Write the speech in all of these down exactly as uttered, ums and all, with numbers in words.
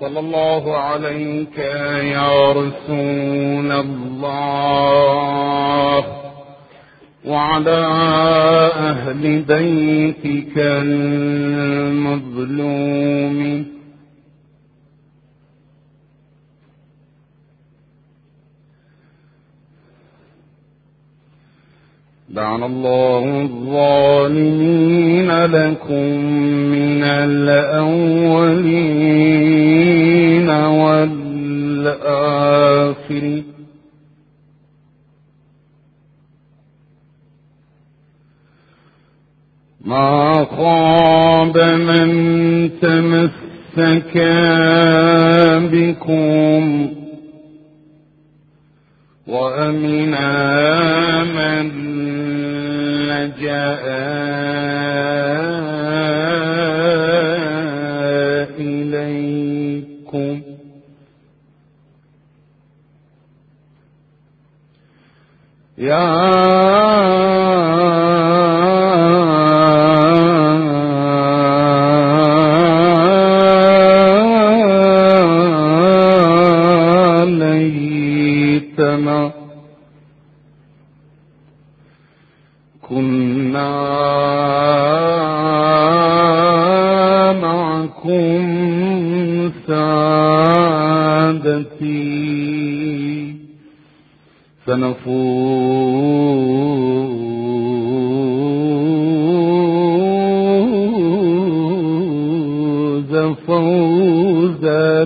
صلى الله عليك يا رسول الله وعلى أهل بيتك المظلوم. لعن الله الظالمين لكم من الأولين والآخرين. ما خاب من تمسك بكم وأمن من لجأ إليكم. يا ليتنا كنا معكم سادتي فنفوز فوزا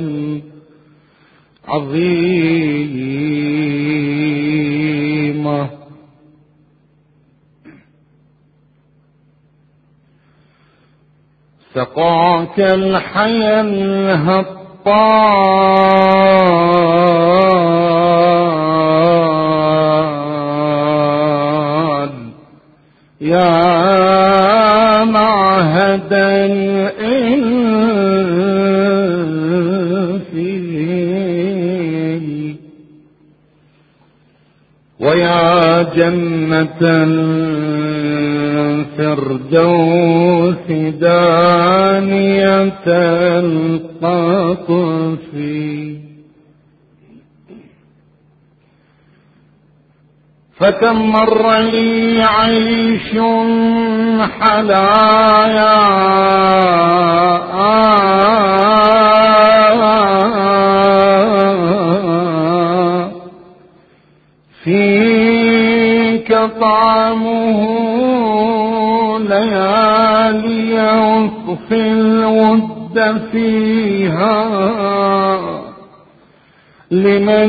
عظيما. سقاك الحيا الهطال يا معهد الإنس ويا جنة الفردوس دانية القطف. فكم مر لي عيش حلايا فيك طعمه ليالي وصف الود فيها لمن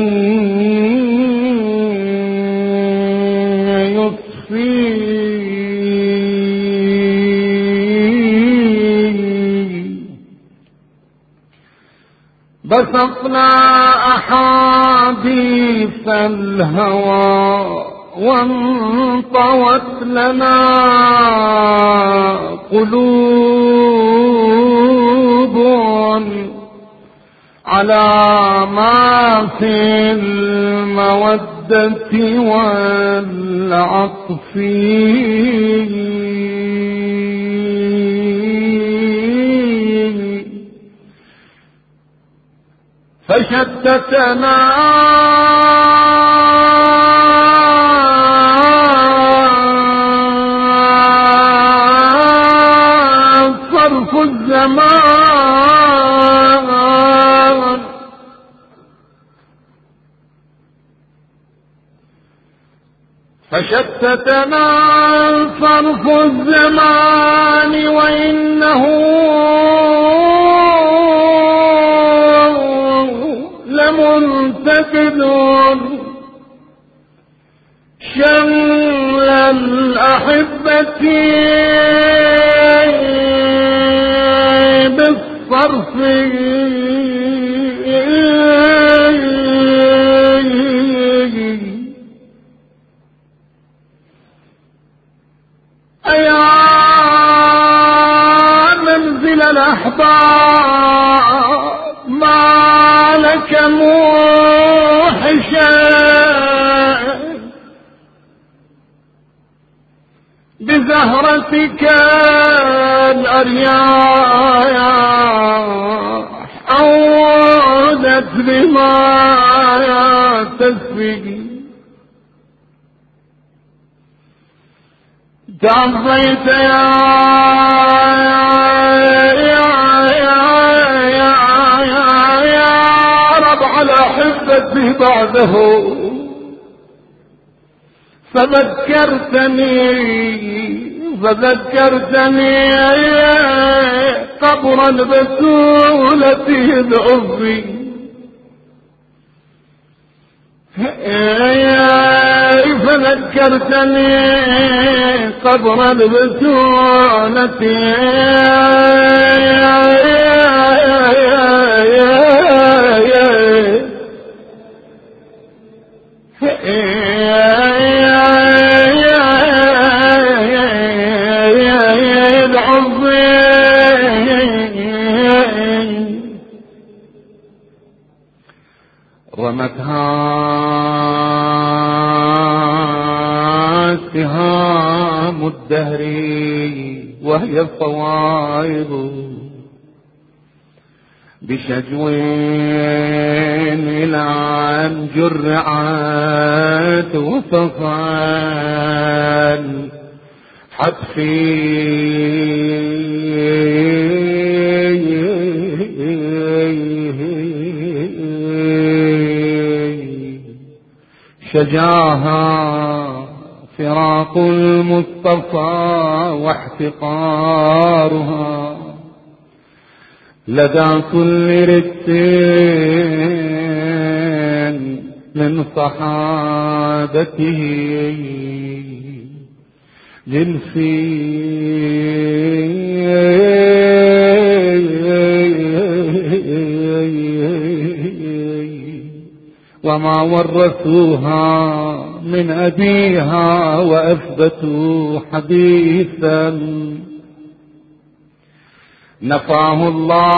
يصفي. بسطنا أحاديث الهوى وانطوت لنا قلوب على ما في المودة والعطف. فشتتنا صرف الزمان فشتتنا صرف الزمان وإنه لمنتقد شمل الأحبة بالصرف. أيا منزل الأحباب ما لك موحشا بزهرتك الأرياح أو كانت بما تسبق تعظيت يا يا يا يا يا يا رب على حبتي بعده فذكرتني فذكرتني قبر البتولة إذ عظي فذكرتني قبر البتولة رمتها سهام الدهر وهي الصواعب بشجو إلى أن جرعت وصفان حتفي شجاها فراق المصطفى واحتقارها لدى كل رجس من صحابته جنسي وما ورثوها من أبيها وأثبتوا حديثا نفاه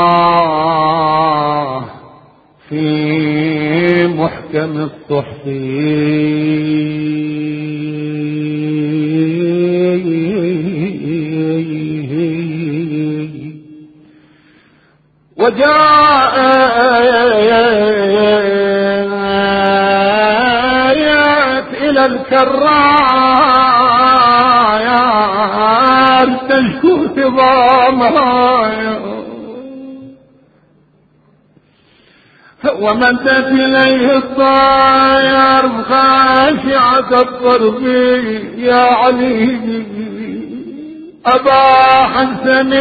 الله في محكم الصحف وجاء إلى الكرار تشكو عظامها ومدت إليه الطير خاشعة الطرف يا علي أبا حسن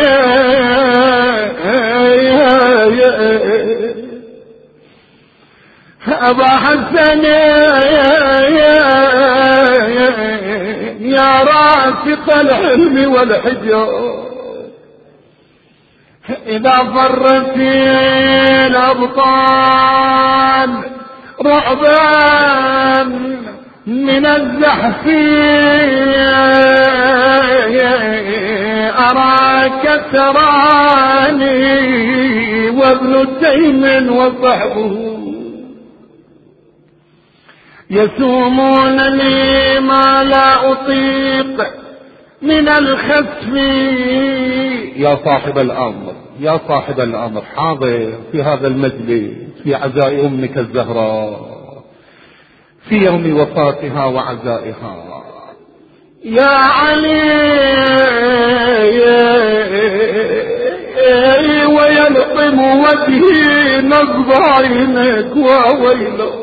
أبا حسن يا رافق العلم والحجاب إذا فرت الأبطال رعبا من الزحف أراك تراني وابن تيم وصحبه يسومون لي ما لا أطيق من الخسف. يا صاحب الأمر يا صاحب الأمر حاضر في هذا المجلس في عزاء أمك الزهراء في يوم وفاتها وعزائها يا علي ويلطم وجهي نصب عينك وويله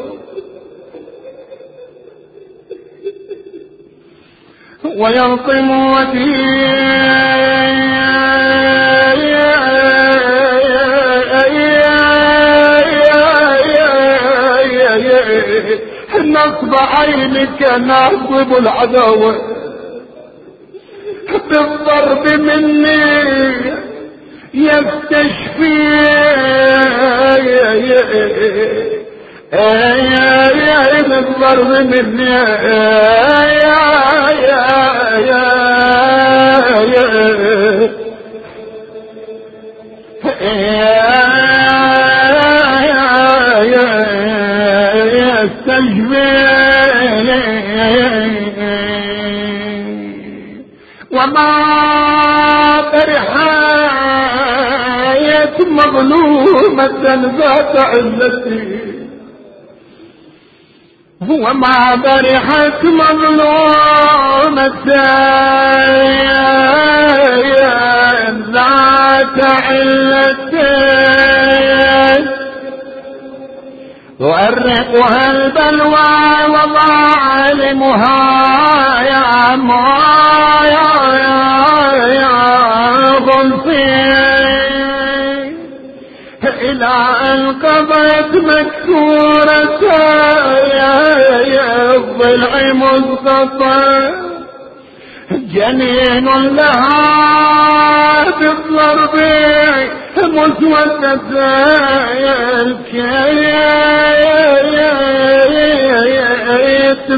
ويلطم وجهي نصب عينك ناصب العداوة بالضرب مني يستشفي بالضرب مني وما برحاية مظلوم مظلومة ذات علتي وما برحت مظلومة ذات علتي تؤرقها البلوى وظالمها يا مويا يا غلفي إلى أن قضيت مكسورة يا الضلع مسقطة جنين لها بالضرب مسودة الكيت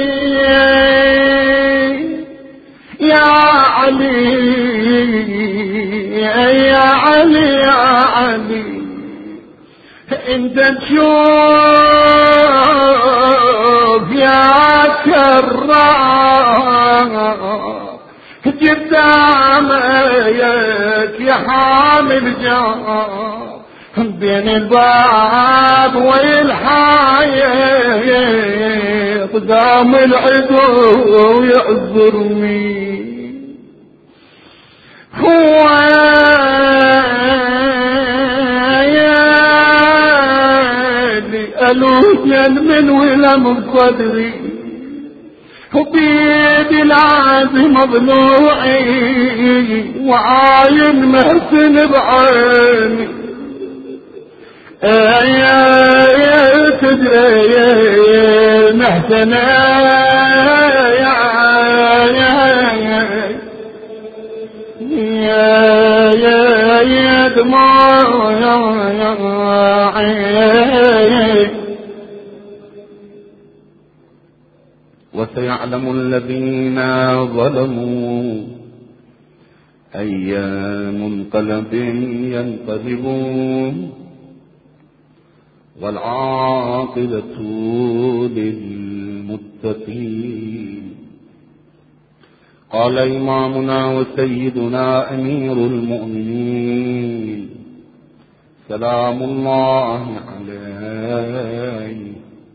فيه يا علي يا علي يا علي انت تشوف يا كرام قدامك يا حامل جام بين الباب والحايط قدام العدو يعذرني هو ألوجا من ولم قدري وبيدي العازم مضلوعي وعاين محسن بعيني يا يا تدري يا محسن يا يا يا يا يا دموع يا عين وسيعلم الذين ظلموا أي منقلب ينقلبون والعاقبة للمتقين. قال إمامنا وسيدنا أمير المؤمنين سلام الله عليه: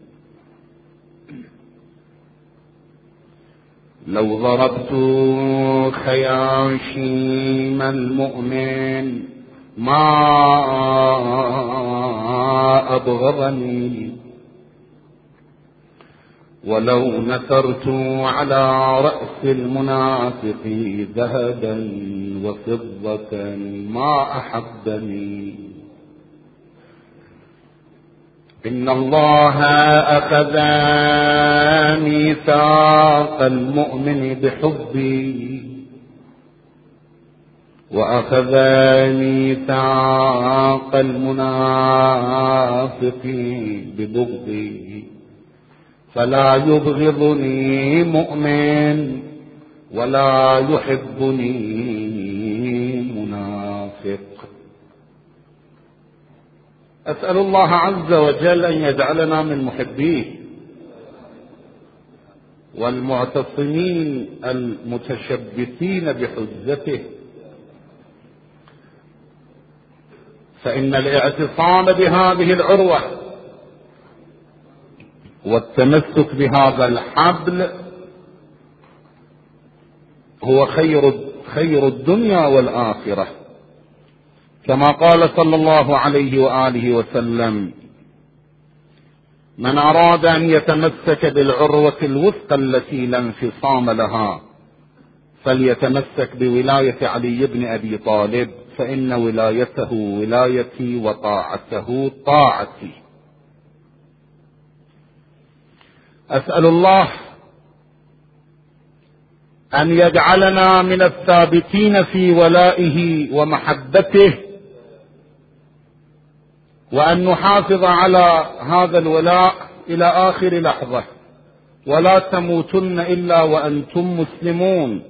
لو ضربت خياشيم المؤمن ما أبغضني، ولو نثرت على رأس المنافق ذهبا وفضة ما أحبني. إن الله أخذ ميثاق المؤمن بحبي وأخذ ميثاق المنافق ببغضي، فلا يبغضني مؤمن ولا يحبني منافق. أسأل الله عز وجل أن يجعلنا من محبيه والمعتصمين المتشبثين بحجته، فإن الاعتصام بهذه العروة والتمسك بهذا الحبل هو خير خير الدنيا والآخرة، كما قال صلى الله عليه وآله وسلم: من أراد أن يتمسك بالعروة الوثقى التي لا انفصام لها فليتمسك بولاية علي بن أبي طالب، فإن ولايته ولايتي وطاعته طاعتي. أسأل الله أن يجعلنا من الثابتين في ولائه ومحبته، وأن نحافظ على هذا الولاء إلى آخر لحظة، ولا تموتن إلا وأنتم مسلمون.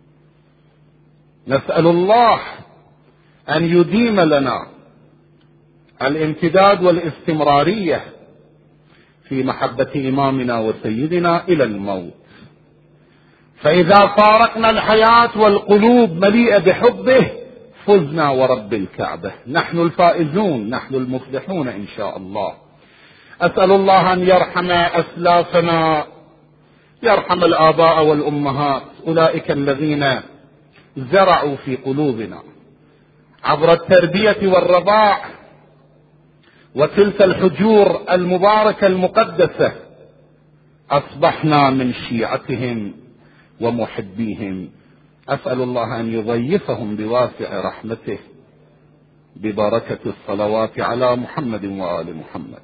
نسأل الله أن يديم لنا الامتداد والاستمرارية في محبة إمامنا وسيدنا إلى الموت، فإذا فارقنا الحياة والقلوب مليئة بحبه فزنا ورب الكعبة، نحن الفائزون، نحن المفلحون إن شاء الله. أسأل الله أن يرحم أسلافنا، يرحم الآباء والأمهات، أولئك الذين زرعوا في قلوبنا عبر التربية والرضاع وتلك الحجور المباركة المقدسة، أصبحنا من شيعتهم ومحبيهم. أسأل الله أن يضيفهم بواسع رحمته ببركة الصلوات على محمد وآل محمد.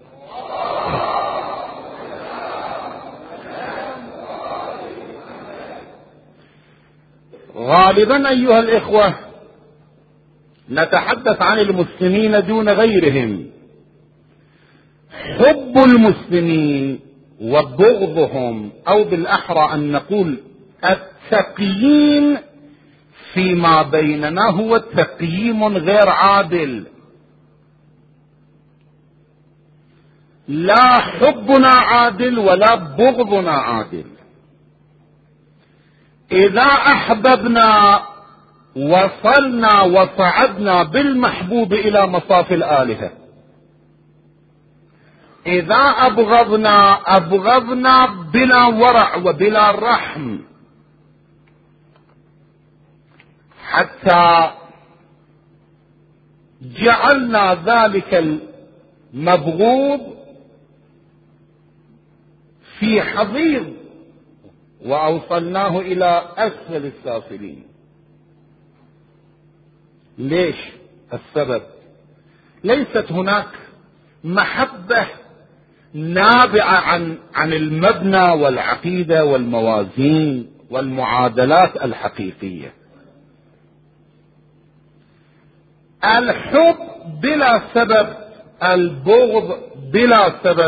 غالبا أيها الإخوة نتحدث عن المسلمين دون غيرهم. حب المسلمين وبغضهم، أو بالأحرى أن نقول التقييم فيما بيننا، هو تقييم غير عادل. لا حبنا عادل ولا بغضنا عادل. إذا أحببنا وصلنا وصعدنا بالمحبوب إلى مصاف الآلهة، إذا أبغضنا أبغضنا بلا ورع وبلا رحم، حتى جعلنا ذلك المبغوض في حضيض وأوصلناه إلى أسفل السافلين. ليش؟ السبب ليست هناك محبة نابعة عن عن المبنى والعقيدة والموازين والمعادلات الحقيقية. الحب بلا سبب، البغض بلا سبب.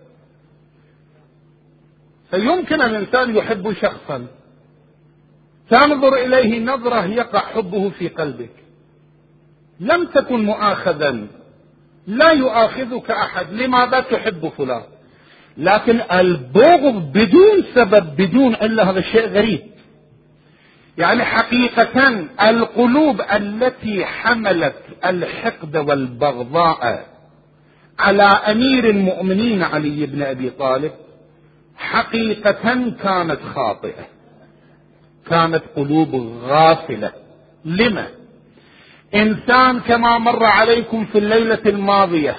فيمكن الإنسان يحب شخصا، تنظر إليه نظرة يقع حبه في قلبك، لم تكن مؤاخذا، لا يؤاخذك أحد لماذا تحب فلان، لكن البغض بدون سبب بدون علة هذا شيء غريب. يعني حقيقة القلوب التي حملت الحقد والبغضاء على أمير المؤمنين علي بن أبي طالب حقيقة كانت خاطئة، كانت قلوب غافلة. لما؟ إنسان كما مر عليكم في الليلة الماضية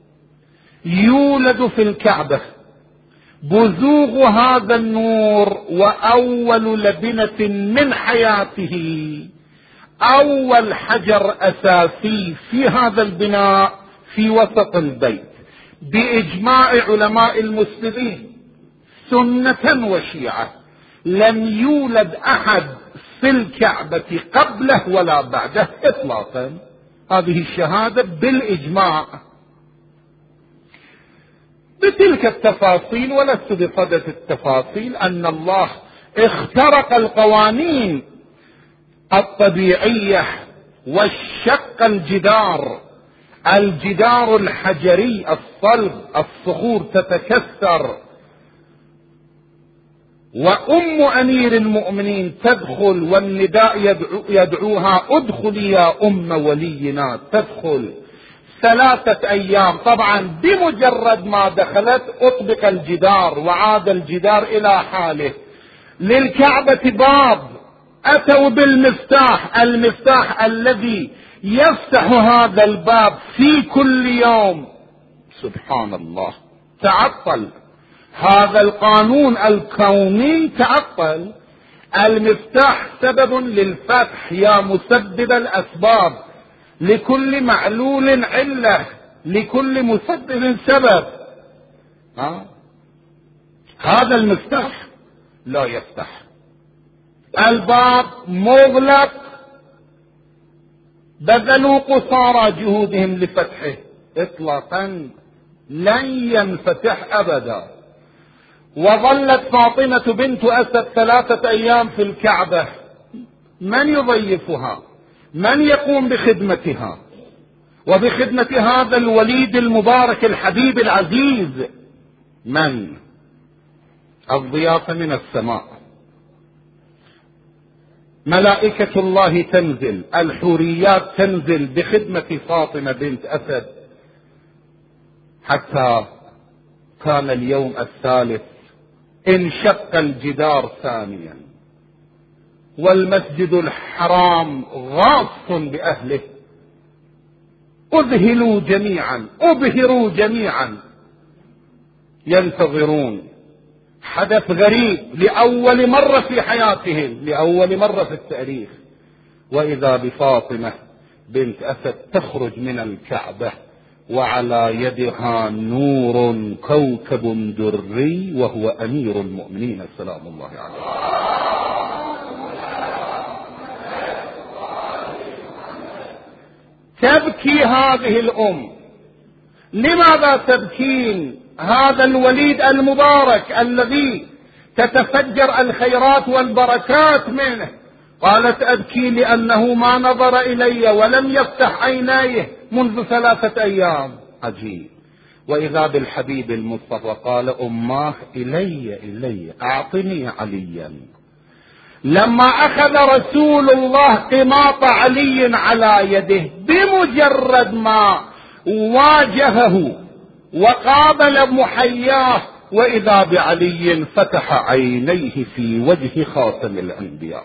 يولد في الكعبة، بزوغ هذا النور وأول لبنة من حياته، أول حجر أساسي في هذا البناء في وسط البيت بإجماع علماء المسلمين سنة وشيعة، لم يولد أحد في الكعبة قبله ولا بعده إطلاقا. هذه الشهادة بالإجماع بتلك التفاصيل، ولست بصدد التفاصيل، أن الله اخترق القوانين الطبيعية وشق الجدار، الجدار الحجري الصلب، الصخور تتكسر، وأم أمير المؤمنين تدخل والنداء يدعو يدعوها ادخلي يا أم ولينا، تدخل ثلاثة أيام. طبعا بمجرد ما دخلت أطبق الجدار وعاد الجدار إلى حاله. للكعبة باب، أتوا بالمفتاح، المفتاح الذي يفتح هذا الباب في كل يوم. سبحان الله، تعطل هذا القانون الكوني، تعطل. المفتاح سبب للفتح يا مسبب الأسباب، لكل معلول علة، لكل مسبب سبب. ها؟ هذا المفتاح لا يفتح، الباب مغلق، بذلوا قصارى جهودهم لفتحه اطلاقا، لن ينفتح ابدا. وظلت فاطمة بنت أسد ثلاثة أيام في الكعبة، من يضيفها؟ من يقوم بخدمتها وبخدمة هذا الوليد المبارك الحبيب العزيز؟ من؟ الضيافة من السماء. ملائكة الله تنزل، الحوريات تنزل بخدمة فاطمة بنت أسد، حتى كان اليوم الثالث انشق الجدار ثانيا، والمسجد الحرام غاص بأهله، أذهلوا جميعا، أبهروا جميعا، ينتظرون حدث غريب لأول مرة في حياتهم، لأول مرة في التاريخ، وإذا بفاطمة بنت أسد تخرج من الكعبة وعلى يدها نور كوكب دري، وهو أمير المؤمنين سلام الله عليه. تبكي هذه الأم. لماذا تبكين هذا الوليد المبارك الذي تتفجر الخيرات والبركات منه؟ قالت أبكي لأنه ما نظر إلي ولم يفتح عينيه منذ ثلاثة أيام. عجيب. وإذا بالحبيب المصطفى قال أماه إلي إلي أعطني عليا. لما أخذ رسول الله قماط علي على يده، بمجرد ما واجهه وقابل محياه، وإذا بعلي فتح عينيه في وجه خاتم الأنبياء.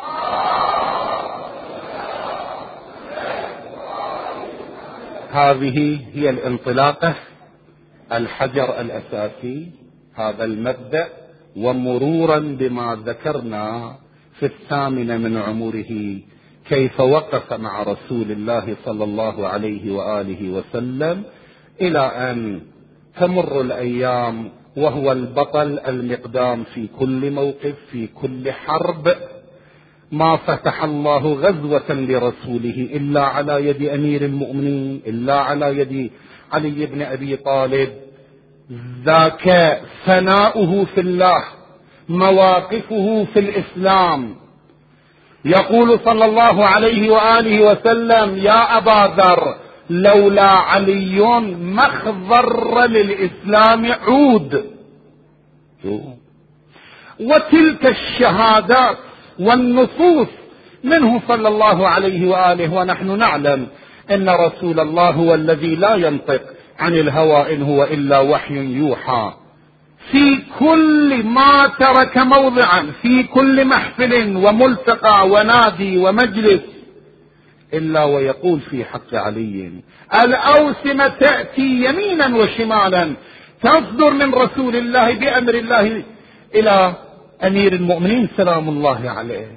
هذه هي الانطلاقة، الحجر الأساسي، هذا المبدأ، ومرورا بما ذكرنا في الثامنة من عمره، كيف وقف مع رسول الله صلى الله عليه وآله وسلم، إلى أن تمر الأيام وهو البطل المقدام في كل موقف، في كل حرب. ما فتح الله غزوة لرسوله إلا على يد أمير المؤمنين، إلا على يد علي بن أبي طالب. ذاك ثناؤه في الله، مواقفه في الإسلام. يقول صلى الله عليه وآله وسلم: يا أبا ذر، لولا علي ما اخضر للإسلام عود. وتلك الشهادات والنصوص منه صلى الله عليه وآله، ونحن نعلم أن رسول الله هو الذي لا ينطق عن الهوى، إن هو إلا وحي يوحى. في كل ما ترك موضعا، في كل محفل وملتقى ونادي ومجلس، إلا ويقول في حق علي: الأوسمة تأتي يمينا وشمالا، تصدر من رسول الله بأمر الله إلى أمير المؤمنين سلام الله عليه.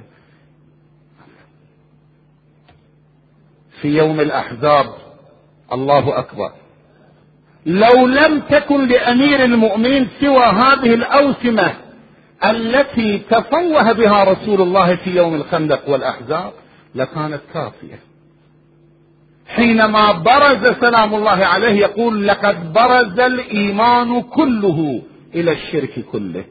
في يوم الأحزاب، الله أكبر، لو لم تكن لأمير المؤمنين سوى هذه الأوسمة التي تفوه بها رسول الله في يوم الخندق والأحزاب لكانت كافية. حينما برز سلام الله عليه يقول: لقد برز الإيمان كله إلى الشرك كله.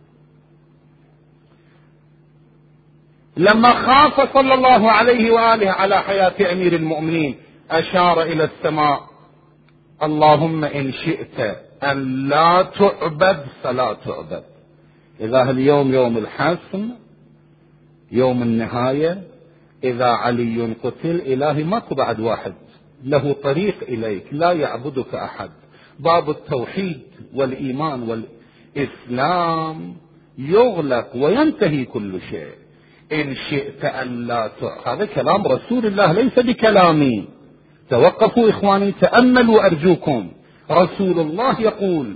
لما خاف صلى الله عليه وآله على حياة أمير المؤمنين أشار إلى السماء: اللهم إن شئت أن لا تعبد فلا تعبد. إذا اليوم يوم الحسم، يوم النهاية، إذا علي قتل، إلهي ماكو بعد واحد له طريق إليك، لا يعبدك أحد. باب التوحيد والإيمان والإسلام يغلق وينتهي كل شيء. إن شئت أن لا تعبد، هذا كلام رسول الله ليس بكلامي. توقفوا إخواني، تأملوا أرجوكم. رسول الله يقول: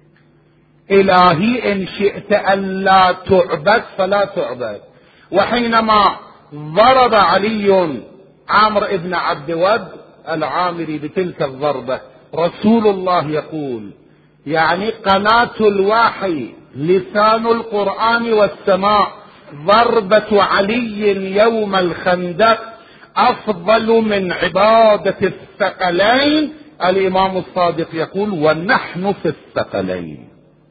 إلهي إن شئت أن لا تعبد فلا تعبد. وحينما ضرب علي عامر ابن عبد ود العامري بتلك الضربة، رسول الله يقول: يعني قناة الوحي، لسان القرآن والسماء، ضربة علي يوم الخندق أفضل من عبادة الثقلين. الإمام الصادق يقول: ونحن في الثقلين.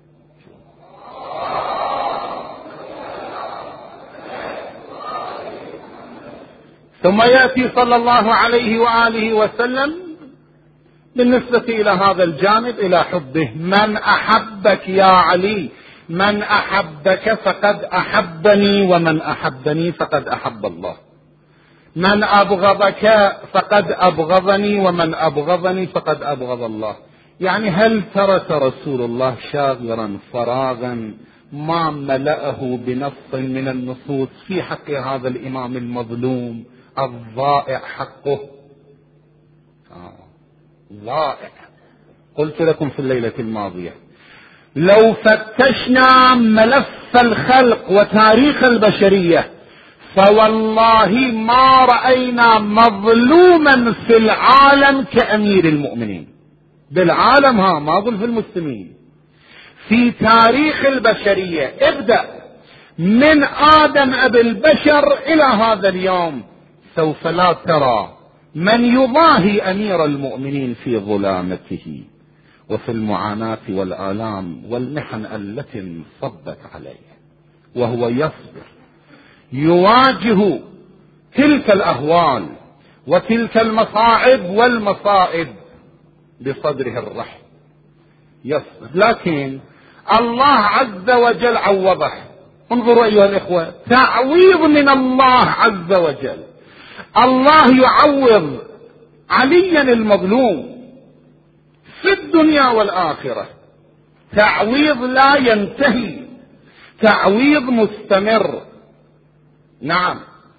ثم يأتي صلى الله عليه وآله وسلم بالنسبة إلى هذا الجانب إلى حبه: من أحبك يا علي من أحبك فقد أحبني ومن أحبني فقد أحب الله، من أبغضك فقد أبغضني ومن أبغضني فقد أبغض الله. يعني هل ترك رسول الله شاغرا فراغا ما ملأه بنص من النصوص في حق هذا الإمام المظلوم الضائع حقه؟ آه. ضائع. قلت لكم في الليلة الماضية لو فتشنا ملف الخلق وتاريخ البشرية فوالله ما رأينا مظلوما في العالم كأمير المؤمنين. بالعالم، ها ما أقول في المسلمين، في تاريخ البشرية ابدأ من آدم أبي البشر إلى هذا اليوم سوف لا ترى من يضاهي أمير المؤمنين في ظلامته وفي المعاناة والآلام والمحن التي انصبت عليه، وهو يصبر يواجه تلك الأهوال وتلك المصاعب والمصائب بصدره الرحب يصبر. لكن الله عز وجل عوضه. انظروا أيها الإخوة، تعويض من الله عز وجل. الله يعوض عليا المظلوم في الدنيا والآخرة تعويض لا ينتهي، تعويض مستمر. نعم،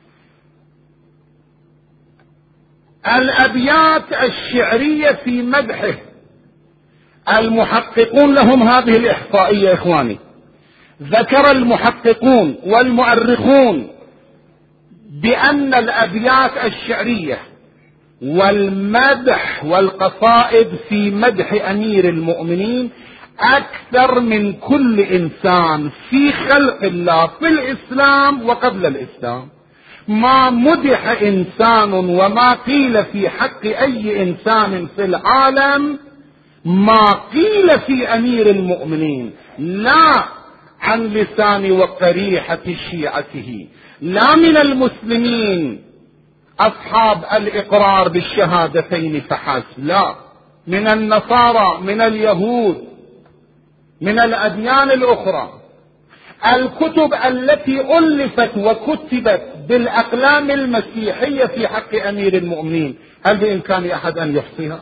الأبيات الشعرية في مدحه المحققون لهم هذه الإحصائية إخواني. ذكر المحققون والمؤرخون بأن الأبيات الشعرية والمدح والقصائد في مدح أمير المؤمنين أكثر من كل إنسان في خلق الله في الإسلام وقبل الإسلام. ما مدح إنسان وما قيل في حق أي إنسان في العالم ما قيل في أمير المؤمنين، لا عن لسان وقريحة شيعته، لا من المسلمين أصحاب الإقرار بالشهادتين فحسب، لا، من النصارى، من اليهود، من الأديان الأخرى. الكتب التي ألفت وكتبت بالأقلام المسيحية في حق أمير المؤمنين هل بإمكان أحد أن يحصيها؟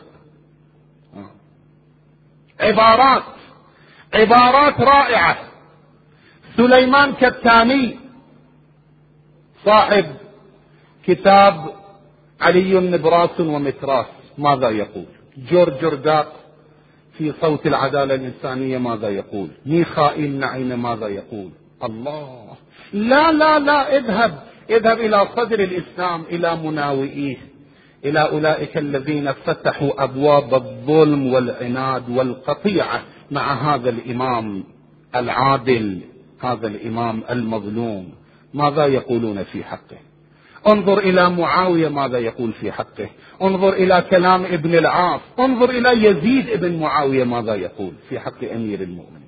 عبارات عبارات رائعة. سليمان كتاني صاحب كتاب علي نبراس ومتراس ماذا يقول؟ جورج رجاق في صوت العدالة الإنسانية ماذا يقول؟ ميخائيل نعيم ماذا يقول؟ الله، لا لا لا، اذهب اذهب إلى صدر الإسلام، إلى مناوئيه، إلى أولئك الذين فتحوا أبواب الظلم والعناد والقطيعة مع هذا الإمام العادل، هذا الإمام المظلوم، ماذا يقولون في حقه؟ انظر إلى معاوية ماذا يقول في حقه، انظر إلى كلام ابن العاص، انظر إلى يزيد ابن معاوية ماذا يقول في حق أمير المؤمنين.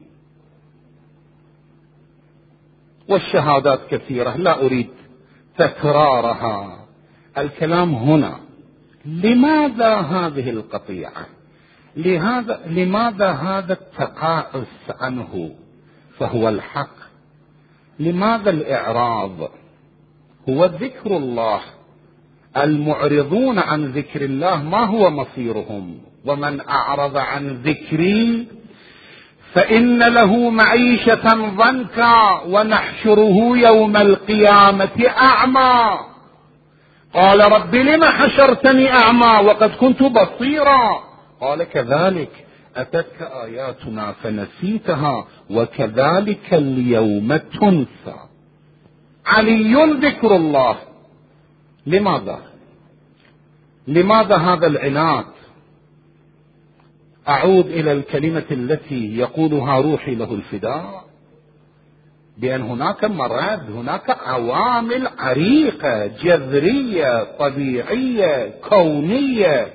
والشهادات كثيرة لا أريد تكرارها. الكلام هنا لماذا هذه القطيعة؟ لهذا لماذا هذا التقاعس عنه فهو الحق؟ لماذا الإعراض؟ هو ذكر الله. المعرضون عن ذكر الله ما هو مصيرهم؟ ومن أعرض عن ذكري فإن له معيشة ضنكا ونحشره يوم القيامة أعمى. قال رب لم حشرتني أعمى وقد كنت بصيرا؟ قال كذلك أتتك آياتنا فنسيتها وكذلك اليوم تنسى. علي ذكر الله. لماذا؟ لماذا هذا العناد؟ أعود إلى الكلمة التي يقولها روحي له الفداء، بأن هناك مراد، هناك عوامل عريقة جذرية طبيعية كونية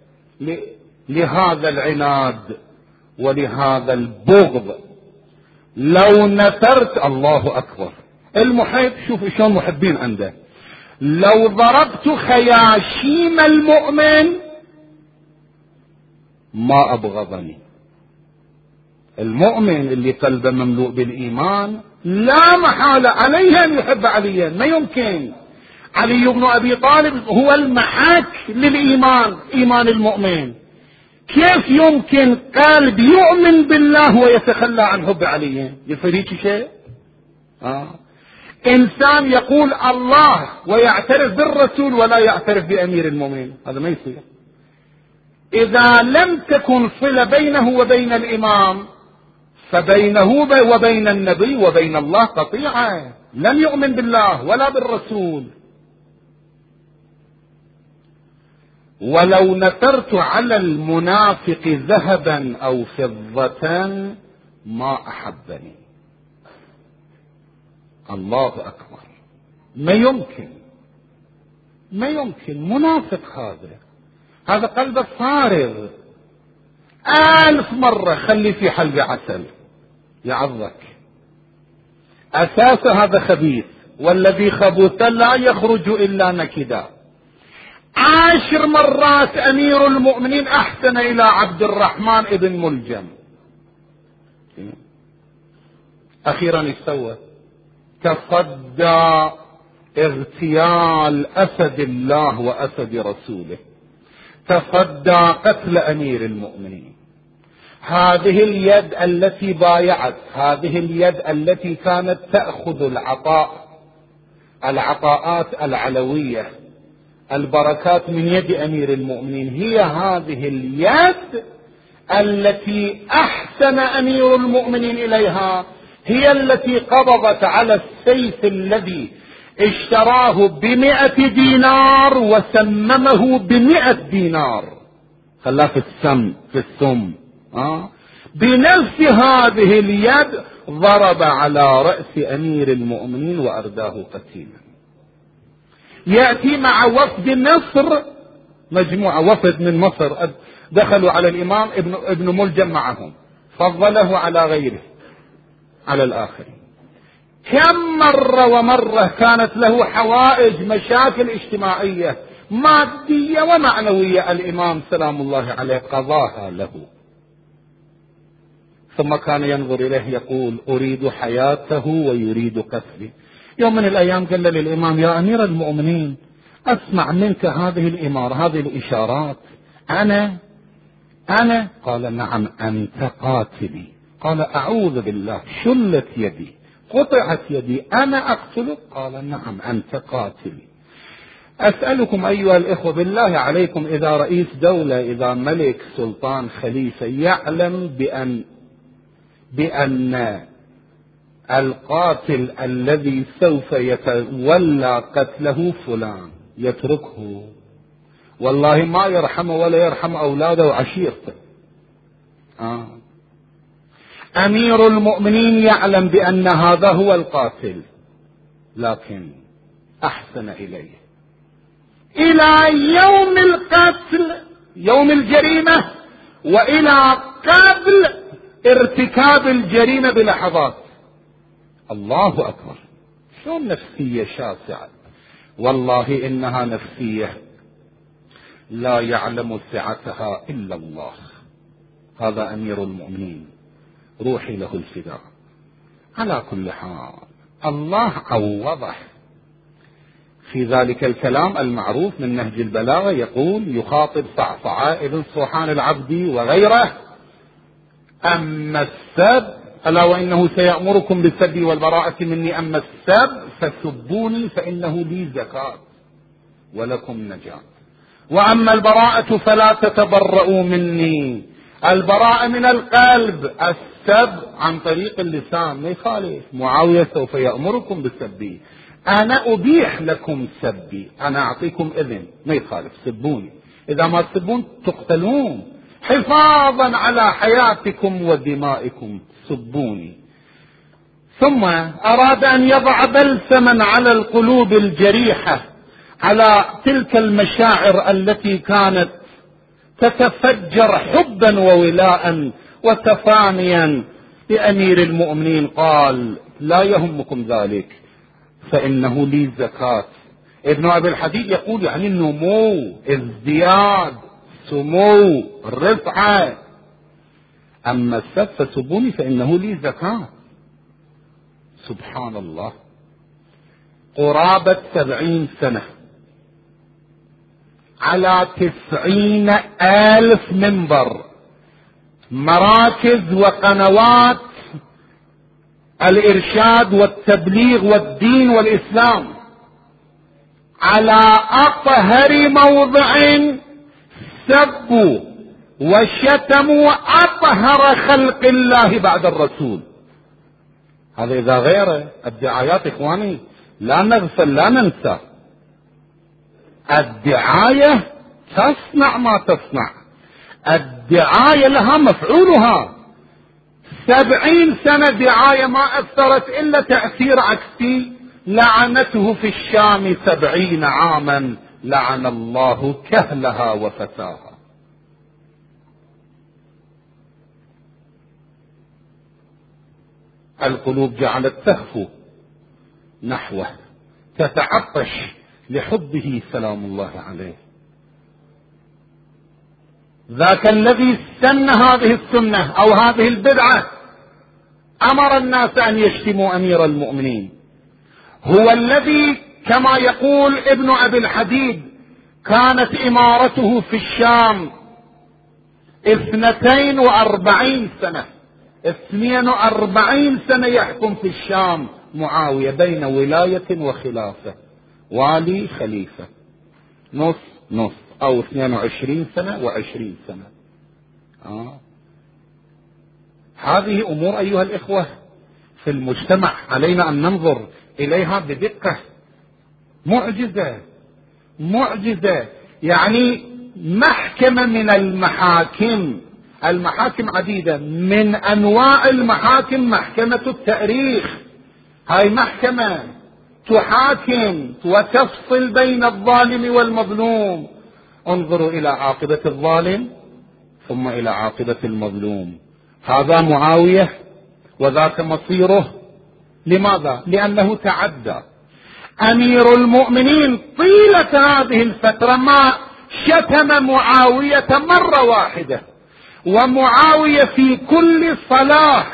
لهذا العناد ولهذا البغض. لو نثرت، الله أكبر، المحب شوف شلون محبين عنده، لو ضربت خياشيم المؤمن ما أبغضني. المؤمن اللي قلبه مملوء بالإيمان لا محالة عليه أن يحب عليا، ما يمكن. علي بن أبي طالب هو المحك للإيمان، إيمان المؤمن. كيف يمكن قلب يؤمن بالله ويتخلى عن حب علي؟ يصير شيء؟ آه. إنسان يقول الله ويعترف بالرسول ولا يعترف بأمير المؤمنين، هذا ما يصير. إذا لم تكن صلة بينه وبين الإمام فبينه وبين النبي وبين الله قطيعة، لم يؤمن بالله ولا بالرسول. ولو نثرت على المنافق ذهبا أو فضة ما أحبني. الله أكبر، ما يمكن، ما يمكن. منافق هذا، هذا قلبه فارغ. ألف مرة خلي في حلقة عسل يعظك، أساس هذا خبيث، والذي خبث لا يخرج إلا نكدا. عشر مرات أمير المؤمنين أحسن إلى عبد الرحمن ابن ملجم. أخيرا استوى تصدى اغتيال أسد الله وأسد رسوله، تصدى قتل أمير المؤمنين. هذه اليد التي بايعت، هذه اليد التي كانت تأخذ العطاء، العطاءات العلوية، البركات من يد أمير المؤمنين، هي هذه اليد التي أحسن أمير المؤمنين إليها، هي التي قبضت على السيف الذي اشتراه بمئة دينار وسممه بمئة دينار، خلاه في السم في السم. آه؟ بنفس هذه اليد ضرب على رأس أمير المؤمنين وأرداه قتيلا. يأتي مع وفد مصر، مجموعة وفد من مصر دخلوا على الإمام ابن, ابن ملجم معهم، فضله على غيره على الآخرين. كم مرة ومرة كانت له حوائج، مشاكل اجتماعية مادية ومعنوية، الإمام سلام الله عليه قضاها له. ثم كان ينظر إليه يقول أريد حياته ويريد قتله. يوم من الأيام قال للإمام يا أمير المؤمنين أسمع منك هذه الإمارة، هذه الإشارات، أنا أنا قال نعم أنت قاتلي. قال أعوذ بالله، شلت يدي، قطعت يدي، أنا أقتلك؟ قال نعم أنت قاتلي. أسألكم أيها الإخوة بالله عليكم، إذا رئيس دولة، إذا ملك، سلطان، خليفة يعلم بأن بأن القاتل الذي سوف يتولى قتله فلان، يتركه؟ والله ما يرحمه ولا يرحم أولاده وعشيرته. آه. أمير المؤمنين يعلم بأن هذا هو القاتل، لكن أحسن إليه إلى يوم القتل، يوم الجريمة، وإلى قبل ارتكاب الجريمة بلحظات. الله أكبر، شلون نفسية شاسعة. والله إنها نفسية لا يعلم سعتها إلا الله. هذا أمير المؤمنين، روحي له الفداء. على كل حال الله عوضه في ذلك الكلام المعروف من نهج البلاغة، يقول يخاطب صعصعاء ابن صوحان العبدي وغيره: أما السب ألا وإنه سيأمركم بالسب والبراءة مني، أما السب فسبوني فإنه لي زكاة ولكم نجاة، وأما البراءة فلا تتبرؤوا مني. البراءة من القلب، السب عن طريق اللسان ما يخالف. معاوية سوف يأمركم بالسب، أنا أبيح لكم سبي، أنا أعطيكم إذن، ما يخالف، سبوني. إذا ما تسبون تقتلون، حفاظا على حياتكم ودمائكم، سبوني. ثم أراد أن يضع بلسما على القلوب الجريحة، على تلك المشاعر التي كانت تتفجر حبا وولاء وتفانيا لأمير المؤمنين. قال لا يهمكم ذلك فإنه لي زكاة. ابن أبي الحديد يقول يعني النمو، ازدياد، سمو، رفعة. أما السب فسبوني فإنه لي زكاة. سبحان الله. قرابة سبعين سنة على تسعين ألف منبر، مراكز وقنوات الإرشاد والتبليغ والدين والإسلام، على أطهر موضع سبوا وشتموا أطهر خلق الله بعد الرسول. هذا إذا غيره الدعايات إخواني لا نغفل لا ننسى. الدعاية تصنع ما تصنع، الدعاية لها مفعولها. سبعين سنة دعاية ما أثرت إلا تأثير عكسي. لعنته في الشام سبعين عاما لعن الله كهلها وفتاها. القلوب جعلت تهفو نحوه، تتعطش لحبه سلام الله عليه. ذاك الذي سن هذه السنة أو هذه البدعة أمر الناس أن يشتموا أمير المؤمنين، هو الذي كما يقول ابن أبي الحديد كانت إمارته في الشام اثنتين وأربعين سنة، اثنين وأربعين سنة يحكم في الشام معاوية بين ولاية وخلافة، والي خليفة، نص نص أو اثنين وعشرين سنة وعشرين سنة. آه. هذه أمور أيها الإخوة في المجتمع علينا أن ننظر إليها بدقة. معجزة معجزة. يعني محكمة من المحاكم، المحاكم عديدة، من أنواع المحاكم محكمة التأريخ. هاي محكمة تحاكم وتفصل بين الظالم والمظلوم. انظروا إلى عاقبة الظالم ثم إلى عاقبة المظلوم. هذا معاوية وذاك مصيره. لماذا؟ لأنه تعدى. أمير المؤمنين طيلة هذه الفترة ما شتم معاوية مرة واحدة، ومعاوية في كل صلاة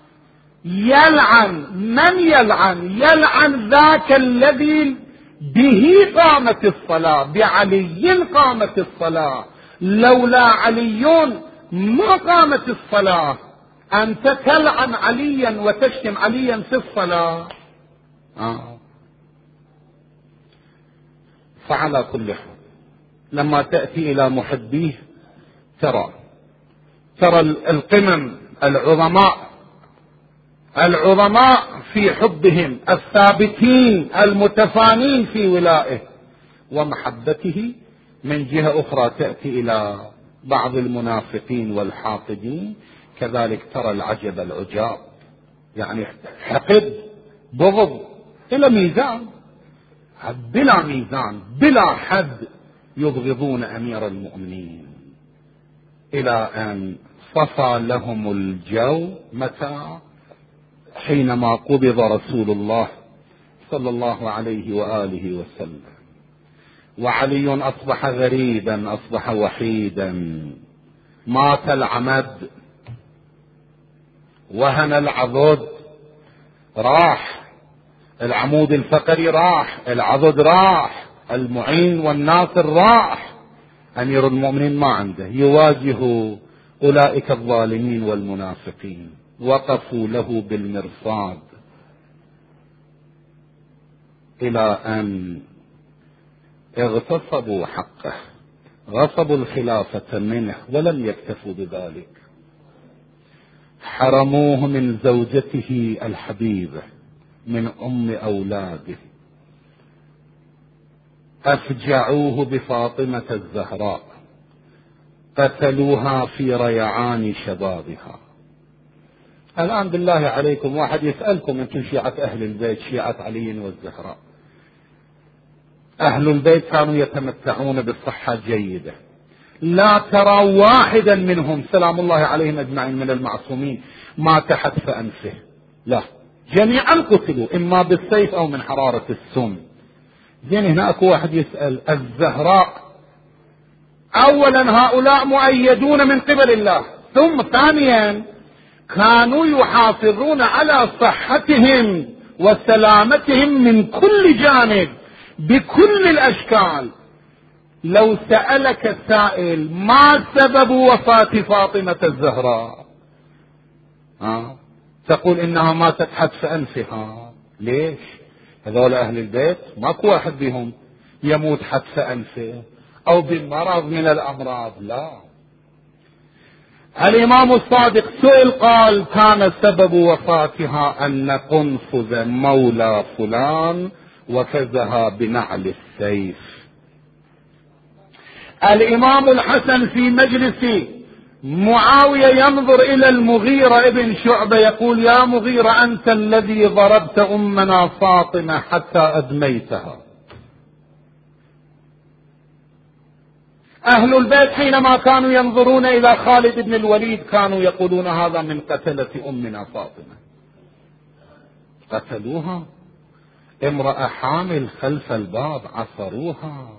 يلعن من يلعن يلعن ذاك الذي به قامت الصلاة، بعلي قامت الصلاة، لولا علي ما قامت الصلاة. أنت تلعن عليا وتشتم عليا في الصلاة. آه. فعلى كل حال لما تأتي إلى محبيه ترى ترى القمم العظماء العظماء في حبهم، الثابتين المتفانين في ولائه ومحبته. من جهة أخرى تأتي إلى بعض المنافقين والحاقدين، كذلك ترى العجب العجاب، يعني حقد بغض إلى ميزان، بلا ميزان بلا حد، يبغضون أمير المؤمنين إلى أن صفى لهم الجو. متى؟ حينما قبض رسول الله صلى الله عليه وآله وسلم، وعلي أصبح غريبا، أصبح وحيدا، مات العمد، وهن العضد، راح العمود الفقري، راح العضد، راح المعين والناصر، راح. أمير المؤمنين ما عنده يواجه أولئك الظالمين والمنافقين، وقفوا له بالمرصاد إلى أن اغتصبوا حقه، غصبوا الخلافة منه، ولم يكتفوا بذلك، حرموه من زوجته الحبيبة، من أم أولاده، أفجعوه بفاطمة الزهراء، قتلوها في ريعان شبابها. الآن بالله عليكم واحد يسألكم أنتم شيعة أهل البيت، شيعة علي والزهراء، أهل البيت كانوا يتمتعون بالصحة جيدة، لا ترى واحدا منهم سلام الله عليهم أجمعين من المعصومين مات حتف أنفه، لا، جميعا قتلوا إما بالسيف أو من حرارة السم. زين هنا أكو واحد يسأل الزهراء، أولا هؤلاء مؤيدون من قبل الله ثم ثانيا كانوا يحافظون على صحتهم وسلامتهم من كل جانب بكل الأشكال. لو سألك سائل ما سبب وفاة فاطمة الزهراء، ها؟ تقول إنها ماتت حتف أنفها. ليش؟ هذول أهل البيت ماكو واحد بهم يموت حتف أنفه أو بمرض من الأمراض، لا. الإمام الصادق سئل قال كان سبب وفاتها أن قنفذ مولى فلان وفزها بنعل السيف. الإمام الحسن في مجلس معاوية ينظر إلى المغيرة ابن شعبة يقول يا مغيرة أنت الذي ضربت أمنا فاطمة حتى أدميتها. أهل البيت حينما كانوا ينظرون إلى خالد بن الوليد كانوا يقولون هذا من قتلة أمنا فاطمة. قتلوها، امرأة حامل خلف الباب عصروها.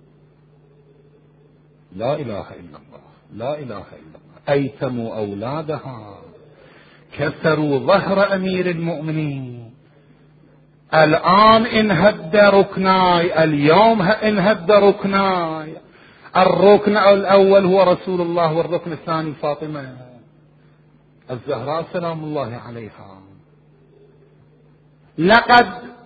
لا إله إلا الله، لا إله إلا الله. أيتموا أولادها، كسروا ظهر أمير المؤمنين. الآن انهد ركناي، اليوم انهد ركناي. الركن الأول هو رسول الله، والركن الثاني فاطمة الزهراء سلام الله عليها. لقد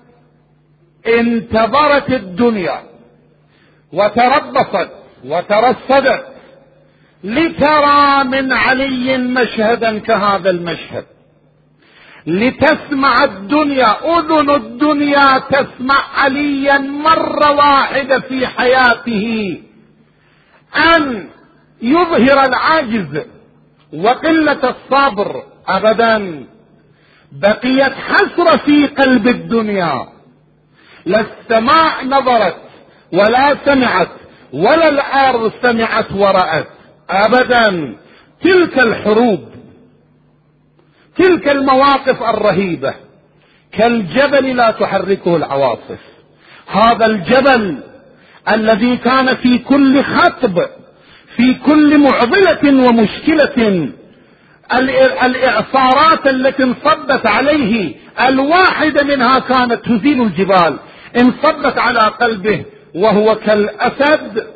انتظرت الدنيا وتربصت وترصدت لترى من علي مشهدا كهذا المشهد، لتسمع الدنيا، أذن الدنيا تسمع عليا مرة واحدة في حياته أن يظهر العجز وقلة الصبر. أبدا، بقيت حسرة في قلب الدنيا. لا السماء نظرت ولا سمعت ولا الأرض سمعت ورأت. أبدا، تلك الحروب، تلك المواقف الرهيبة كالجبل لا تحركه العواصف. هذا الجبل الذي كان في كل خطب، في كل معضلة ومشكلة، الإعصارات التي انصبت عليه الواحدة منها كانت تزيل الجبال، انصبت على قلبه وهو كالأسد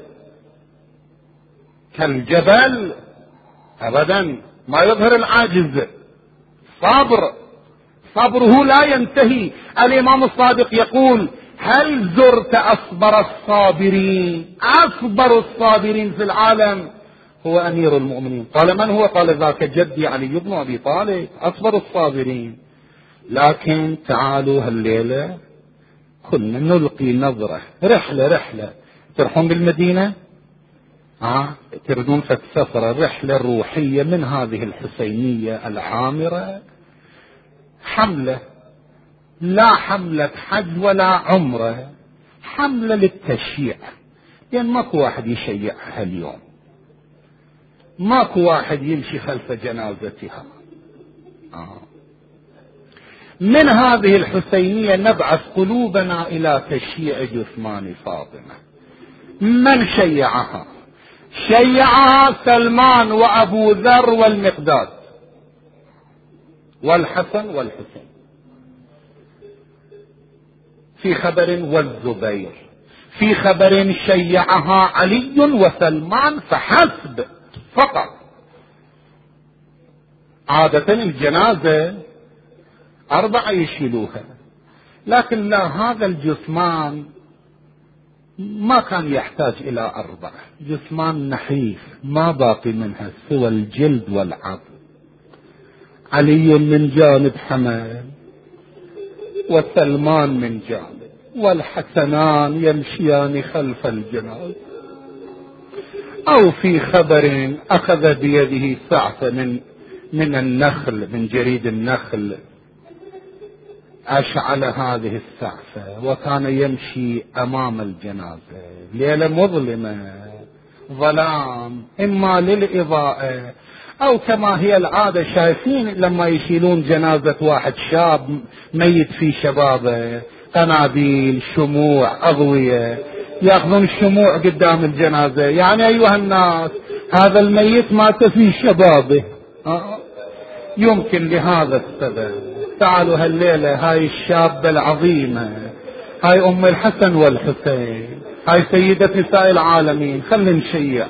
كالجبل. أبدا ما يظهر العاجز، صبر، صبره لا ينتهي. الإمام الصادق يقول هل زرت أصبر الصابرين؟ أصبر الصابرين في العالم هو أمير المؤمنين. قال من هو؟ قال ذاك جدي علي بن أبي طالب، أصبر الصابرين. لكن تعالوا هالليلة كنا نلقي نظرة، رحلة رحلة تروحون بالمدينة، آه تردون في السفرة، رحلة روحية من هذه الحسينية العامرة، حملة، لا حملة حج ولا عمرة، حملة للتشييع. لأن ماكو واحد يشيعها اليوم، ماكو واحد يمشي خلف جنازتها. آه. من هذه الحسينية نبعث قلوبنا إلى تشييع جثمان فاطمة. من شيعها؟ شيعها سلمان وأبو ذر والمقداد والحسن والحسين في خبر، والزبير في خبر. شيعها علي وسلمان فحسب فقط. عادة الجنازة أربعة يشيلوها، لكن لا، هذا الجثمان ما كان يحتاج إلى أربعة. جثمان نحيف ما باقي منها سوى الجلد والعظم. علي من جانب حمل، وسلمان من جانب، والحسنان يمشيان خلف الجنازة. أو في خبر أخذ بيده سعفة من من النخل، من جريد النخل، أشعل هذه السعفة وكان يمشي أمام الجنازة. ليلة مظلمة، ظلام، إما للإضاءة أو كما هي العادة، شايفين لما يشيلون جنازة واحد شاب ميت في شبابه، قناديل، شموع، أضوية، يأخذون الشموع قدام الجنازة. يعني أيها الناس هذا الميت مات في شبابه. آه. يمكن لهذا السبب تعالوا هالليلة هاي الشابة العظيمة، هاي أم الحسن والحسين، هاي سيدة نساء العالمين، خلنا نشيع.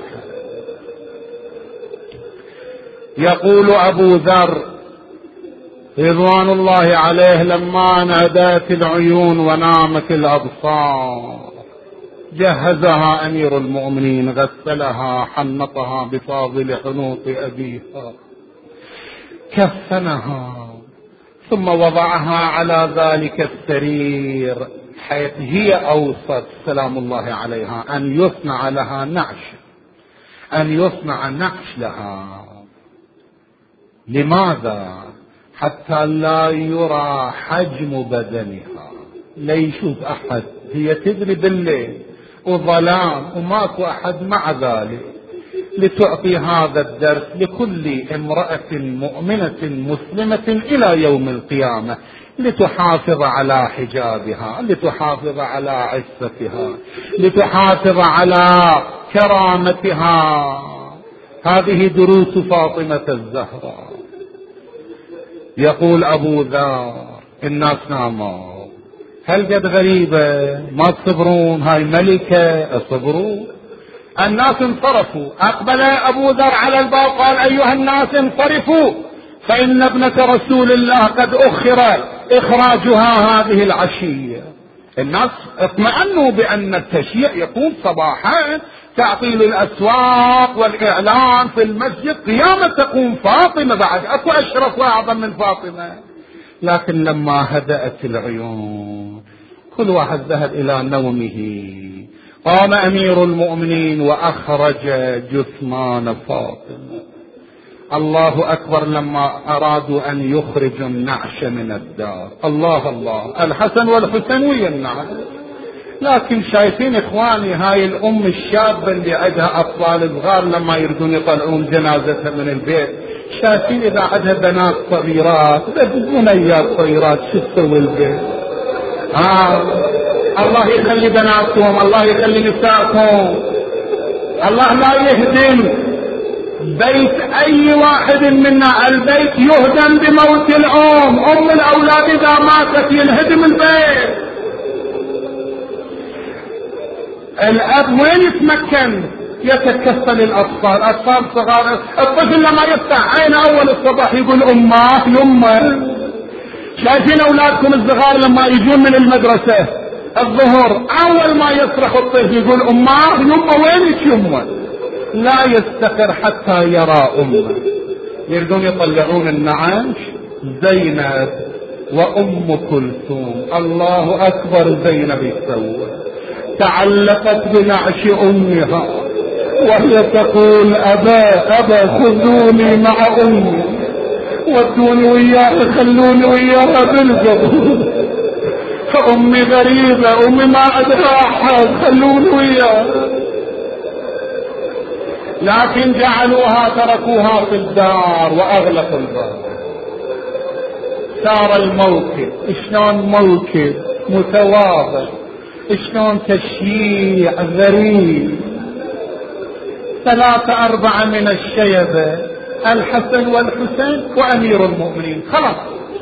يقول أبو ذر رضوان الله عليه: لما نادت العيون ونامت الأبصار جهزها أمير المؤمنين، غسلها، حنطها بفاضل حنوط أبيها، كفنها، ثم وضعها على ذلك السرير، حيث هي أوصت سلام الله عليها أن يصنع لها نعش، أن يصنع نعش لها. لماذا؟ حتى لا يرى حجم بدنها، لا يشوف أحد، هي تدري بالليل وظلام وماكو أحد، مع ذلك لتعطي هذا الدرس لكل امرأة مؤمنة مسلمة إلى يوم القيامة، لتحافظ على حجابها، لتحافظ على عفتها، لتحافظ على كرامتها. هذه دروس فاطمة الزهراء. يقول أبو ذر: الناس ناموا، هل قد غريبة؟ ما تصبرون؟ هاي ملكة، اصبروا. الناس انصرفوا، أقبل أبو ذر على الباب قال: أيها الناس انصرفوا، فإن ابنة رسول الله قد أخر إخراجها هذه العشية. الناس اطمأنوا بأن التشييع يكون صباحا، تعطيل الأسواق والإعلان في المسجد، قيامة تقوم فاطمة، بعد أكو أشرف وأعظم من فاطمة. لكن لما هدأت العيون كل واحد ذهب إلى نومه، قام أمير المؤمنين وأخرج جثمان فاطمة. الله أكبر لما أرادوا أن يخرجوا النعش من الدار. الله الله، الحسن والحسين ويا النعش. لكن شايفين إخواني هاي الأم الشابة اللي عندها أطفال صغار لما يريدون يطلعون جنازتها من البيت، شايفين إذا عندها بنات صغيرات، بنيات صغيرات، شو تسوي البيت؟ آه الله يخلي بناتهم، الله يخلي نسائهم. الله لا يهدم بيت أي واحد منا، البيت يهدم بموت الأم. أم الأولاد إذا ماتت ينهدم البيت. الأب وين يتمكن؟ يتكفل الأطفال، أطفال صغار. الطفل لما يفتح عينه أول الصباح يقول أمه يمه. شايفين أولادكم الصغار لما يجون من المدرسة الظهر أول ما يصرخ الطفل يقول أمه يمه، وينك يمه؟ لا يستقر حتى يرى أمه. يريدون يطلعون النعش، زينب وأم كلثوم. الله أكبر، زينب يسوي تعلقت بنعش أمها وهي تقول: أبا أبا خذوني مع أمي، ودوني وياها، خلوني وياها بالقبر، فأمي غريبة، أمي ما عندها أحد، خلوني وياها. لكن جعلوها، تركوها في الدار وأغلقوا الباب. صار الموكب، شلون موكب متواضع، شلون تشييع غريب. ثلاثة أربعة من الشيبة، الحسن والحسين وأمير المؤمنين، خلاص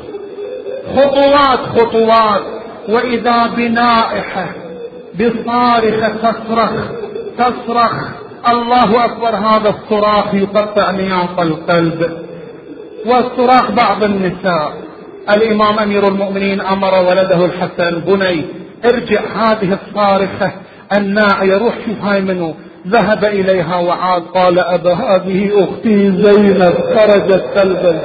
خطوات خطوات. وإذا بنائحة بصارخة تصرخ تصرخ. الله أكبر، هذا الصراخ يقطع نياط القلب. والصراخ بعض النساء. الإمام أمير المؤمنين أمر ولده الحسن: بني ارجع، هذه الصارخة الناعية، روح شوف هاي منو. ذهب إليها وعاد قال: أبا هذه أختي زينب خرجت سلبا.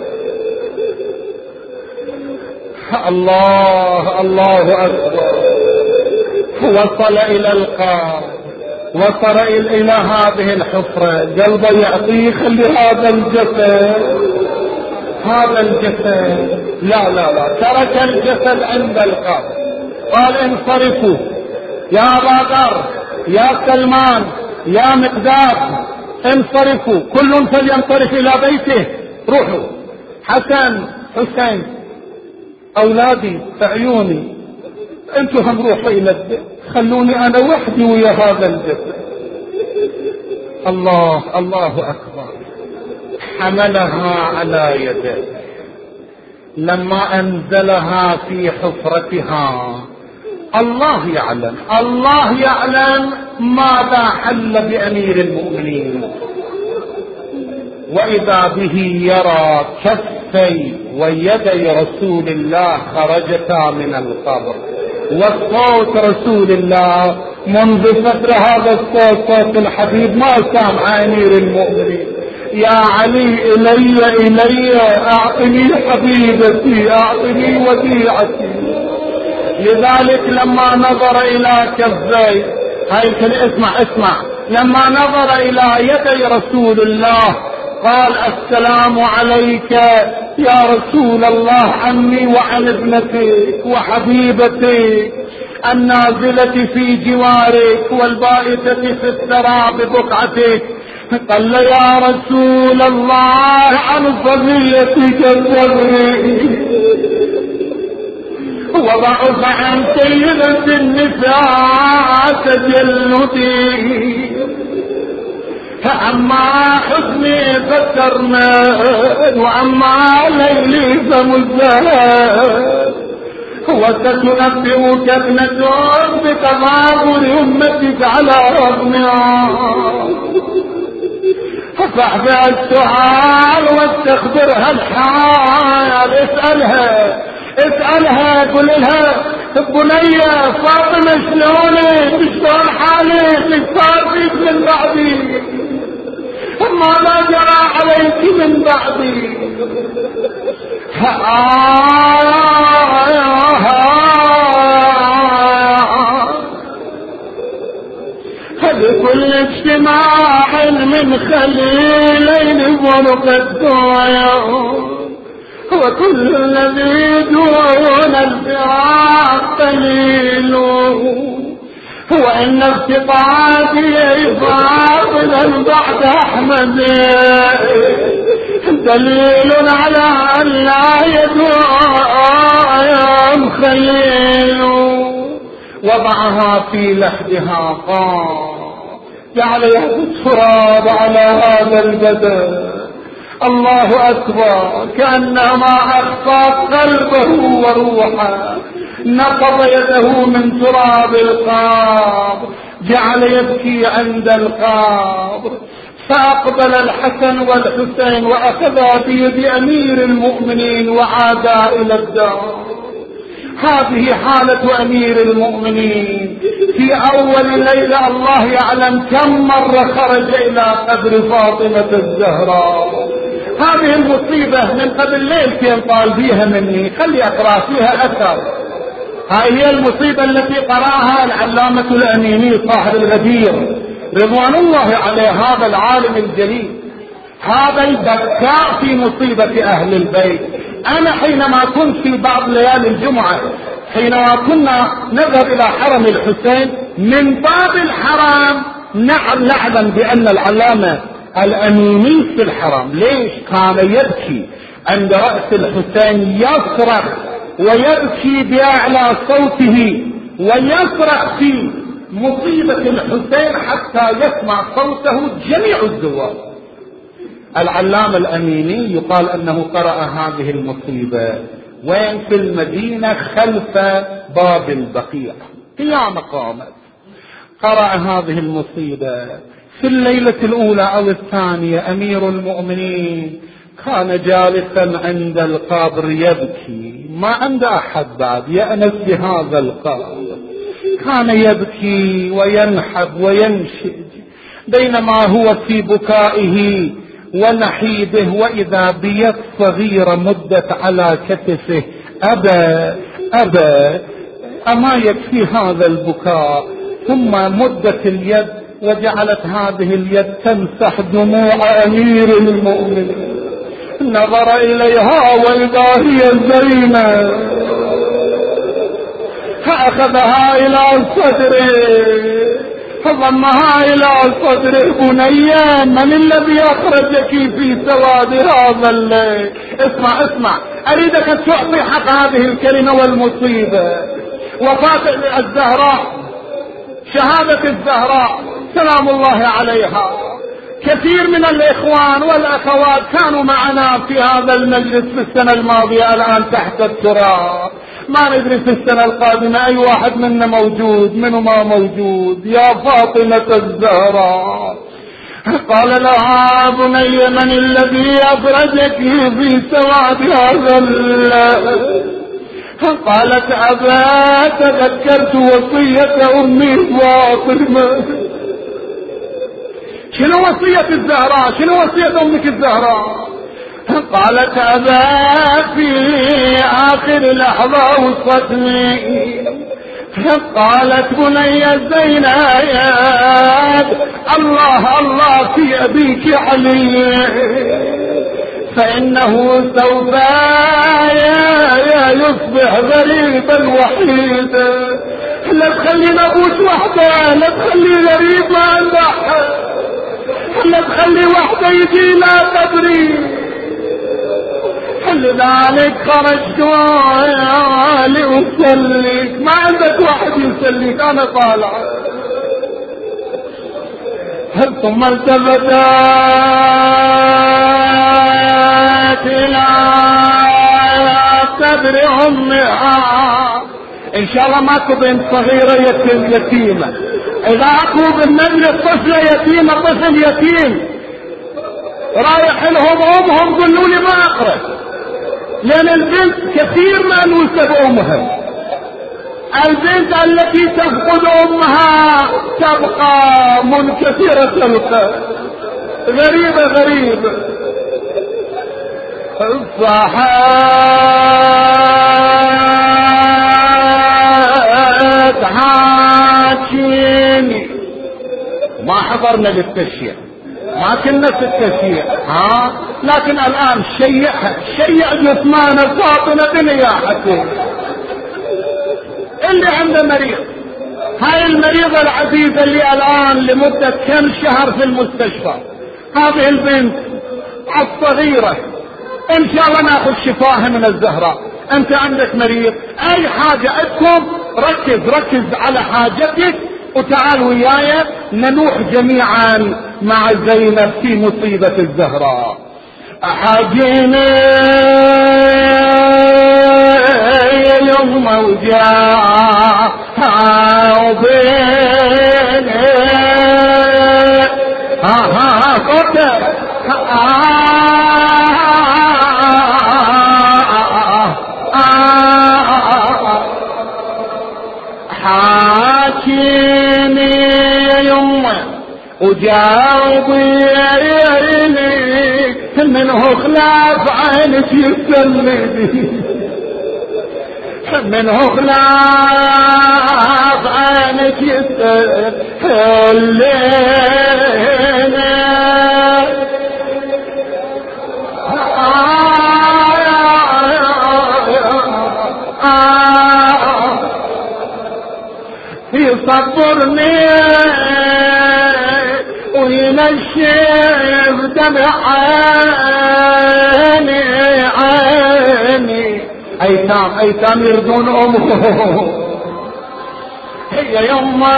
الله الله أكبر. وصل إلى القاع، وصل إلى هذه الحفرة، قلبه يعطيه خلي هذا الجسد، هذا الجسد. لا لا لا، ترك الجسد عند القبر. قال: انصرفوا يا أبا ذر، يا سلمان، يا مقداد، انصرفوا، كل فلينصرف إلى بيته. روحوا حسن حسين أولادي عيوني، انتوا هم روحوا إلى البيت، خلوني أنا وحدي ويا هذا الجسد. الله الله أكبر، حملها على يده لما أنزلها في حفرتها. الله يعلم الله يعلم ماذا حل بأمير المؤمنين، وإذا به يرى كفي ويدي رسول الله خرجتا من القبر، وصوت رسول الله منذ فترة هذا الصوت صوت الحبيب ما سامع أمير المؤمنين: يا علي إلي إلي أعطني حبيبتي أعطني وديعتي. لذلك لما نظر إلى كفي، هاي اسمع اسمع، لما نظر إلى يدي رسول الله قال: السلام عليك يا رسول الله عني وعن ابنتك وحبيبتك النازلة في جوارك والبائتة في الثرى ببقعتك. قال له: يا رسول الله عن صبيتك الصغير وضعف عن سيدة النساء تجلدي، فأما حزني فسرمد وأما ليلي فمزهد، وستنبئك ابنة بتغابر أمتك على رغمها، فاحذر السؤال واستخبرها الحال. اسألها اسألها قل لها: بنية فاطمة شلونك؟ شلون حالك؟ ايش صار فيك من بعدي؟ ماذا جرى عليك من بعدي؟ لكل اجتماع من خليلين فرقة، وكل الذي دون الفراق قليل، وإن افتقادي فاضلا بعد أحمد دليل على أن لا يدوم خليل. وضعها في لحدها قام جعل يهدي التراب على هذا البدن. الله أكبر، كأنما أخفى قلبه وروحه، نقض يده من تراب القبر، جعل يبكي عند القبر. فأقبل الحسن والحسين وأخذا بيد أمير المؤمنين وعادا إلى الدار. هذه حالة أمير المؤمنين في أول ليلة. الله يعلم كم مرة خرج إلى قبر فاطمة الزهراء. هذه المصيبة من قبل ليلتين طال بيها مني، خلي أقرأ فيها أثر. هاي هي المصيبة التي قرأها العلامة الأميني صاحب الغدير رضوان الله عليه، هذا العالم الجليل، هذا البكاء في مصيبة أهل البيت. أنا حينما كنت في بعض ليالي الجمعة، حينما كنا نذهب إلى حرم الحسين من باب الحرام، نعلم بأن العلامة الأميني في الحرم. ليش؟ كان يبكي عند رأس الحسين، يصرخ ويبكي بأعلى صوته ويصرخ في مصيبة الحسين حتى يسمع صوته جميع الزوار. العلامة الأميني يقال أنه قرأ هذه المصيبة وين؟ في المدينة خلف باب البقيع، قيامة قامت. قرأ هذه المصيبة في الليلة الأولى أو الثانية. أمير المؤمنين كان جالسا عند القبر يبكي، ما عند أحد بعد يأنس بهذا القبر. كان يبكي وينحب وينشج، بينما هو في بكائه ونحيبه، وإذا بيد صغيرة مدت على كتفه. أبى أبى أما يكفي هذا البكاء. ثم مدت اليد وجعلت هذه اليد تمسح دموع أمير المؤمنين. نظر إليها وإذا هي زينب، فأخذها إلى صدره فضمها إلى صدره. بنيا، من الذي أخرجك في سواد هذا الليل؟ اسمع اسمع، أريدك تعطي حق هذه الكلمة والمصيبة. وفاة الزهراء، شهادة الزهراء سلام الله عليها، كثير من الإخوان والأخوات كانوا معنا في هذا المجلس في السنة الماضية، الآن تحت التراب. ما ندري في السنة القادمة أي واحد منا موجود، منو ما موجود. يا فاطمة الزهراء، قال لها بني من الذي أخرجك في سواد هذا الليل؟ قالت أبا تذكرت وصية أمي فاطمة. شنو وصية الزهراء؟ شنو وصية أمك الزهراء؟ قالت أبا في آخر لحظة وصتني، قالت بني زينب الله الله في أبيك علي، فإنه سوف يصبح غريبا وحيدا. لا تخلينا أبوس وحده، لا تخلي غريب ما عنده أحد، لا تخلي وحده يجي لا تدري. لذلك خرجت لأصليك، ما عندك واحد يسليك، أنا طالع. ثم التفتت إلى صدر أمها. إن شاء الله ماكو بنت صغيرة يتيمة، إذا أكو بالمجلس طفلة يتيمة، طفل يتيم رايح لهم أمهم قلوا لي ما أقرأ، لأن البنت كثير ما نوسب أمها. البنت التي تفقد أمها تبقى منكسرة القلب، غريبة غريبة. صحات حاكيني، ما حضرنا للتشييع، ما كنا في التشييع ها، لكن الآن شيع شيع جثمان فاطمة بنياحته. اللي عنده مريض، هاي المريضة العزيزة اللي الآن لمدة كم شهر في المستشفى، هذه البنت الصغيرة ان شاء الله ناخذ شفاها من الزهراء. انت عندك مريض، اي حاجة عندكم ركز ركز على حاجتك وتعال وياي ننوح جميعا مع زينب في مصيبة الزهراء. حاجينا يوم وجاء وبين ها ها قطر حاكيني يمه وجاوبي منه خلاف عينك يسلمي، منه خلاف عينك يسلمي. يصبرني وينشف دمع عيني عيني. ايتام ايتام يرضون امهم. هي يما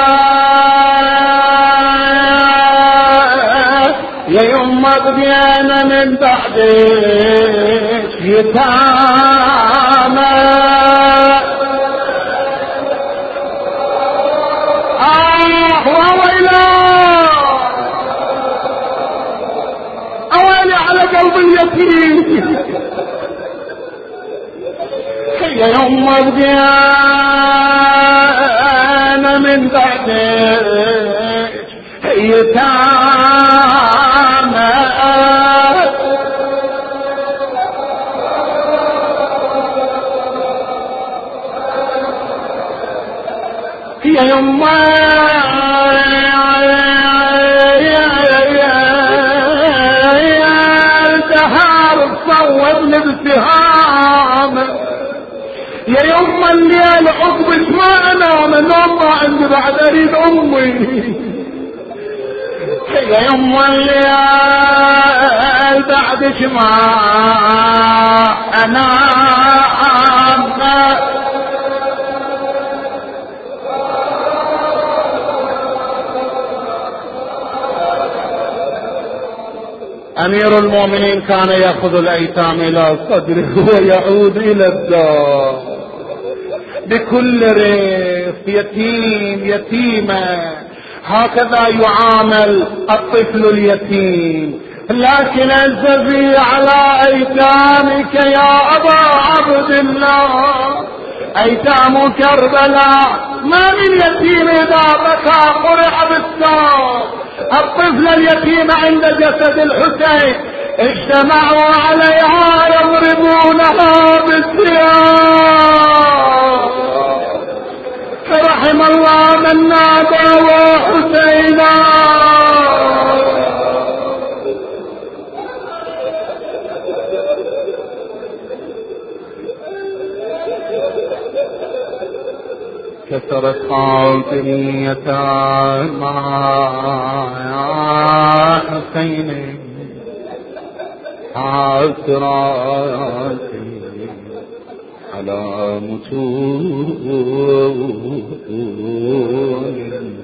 يا يما بدينا من بعدك يتامى. قلب اليتيم هي يوم بدينا من بعدك يتامى. هي يوم صوبني باتهام. يا يوم الليل عقبك ما انام، النوم ما عندي بعد اريد امي. يا يوم الليل بعدك ما انام. أمير المؤمنين كان يأخذ الأيتام إلى صدره ويعود إلى الدار بكل رفق، يتيم يتيمة، هكذا يعامل الطفل اليتيم. لكن أسفي على أيتامك يا أبا عبد الله، أيتام كربلاء ما من يتيم إذا بكى قرع بالسار. الطفل اليتيم عند جسد الحسين اجتمعوا عليها يضربونها بالسياف. رحم الله من نادى وحسينا. كسرت خاطري يتامى يا حسين، حسراتي على متون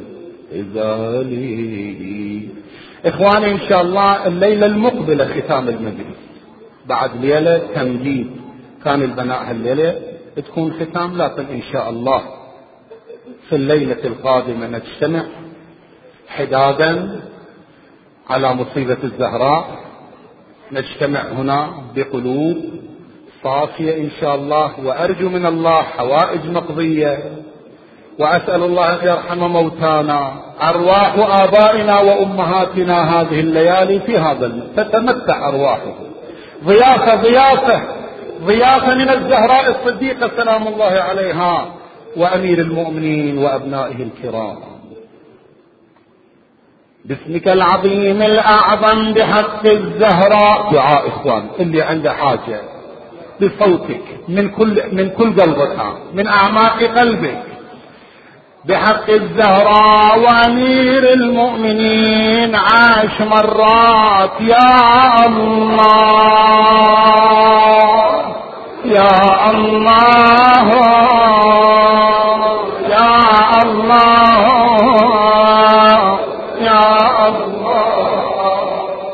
إزالي. إخواني إن شاء الله الليلة المقبلة ختام المجلس، بعد ليلة تمجيد، كان البناء هالليلة تكون ختام، لكن إن شاء الله في الليلة القادمة نجتمع حدادا على مصيبة الزهراء، نجتمع هنا بقلوب صافية إن شاء الله، وأرجو من الله حوائج مقضية، وأسأل الله أن يرحم موتانا، أرواح آبائنا وأمهاتنا هذه الليالي في هذا الليل تتمتع أرواحه ضيافة ضيافة ضيافة من الزهراء الصديقة سلام الله عليها وأمير المؤمنين وأبنائه الكرام. باسمك العظيم الأعظم بحق الزهراء. دعاء إخوان اللي عنده حاجة بصوتك من كل من كل قلبك، من أعماق قلبك، بحق الزهراء وأمير المؤمنين عاش مرات. يا الله يا الله يا الله يا الله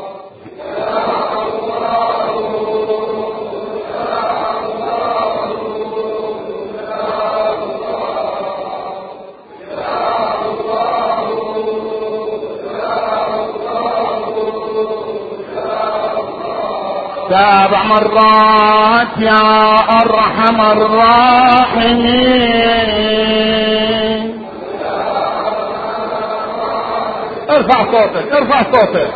سبع مرات يا أرحم الراحمين. ارفع صوتك ارفع صوتك.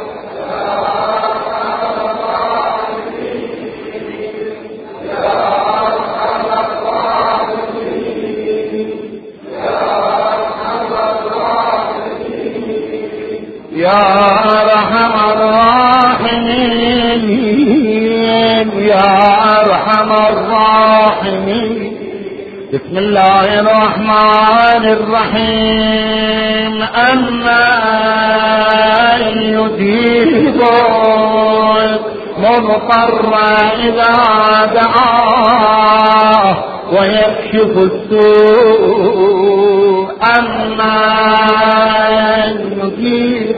يا أرحم الراحمين يا أرحم الراحمين. بسم الله الرحمن الرحيم. أما يجيب المضطر إذا دعاه ويكشف السوء. أما يجيب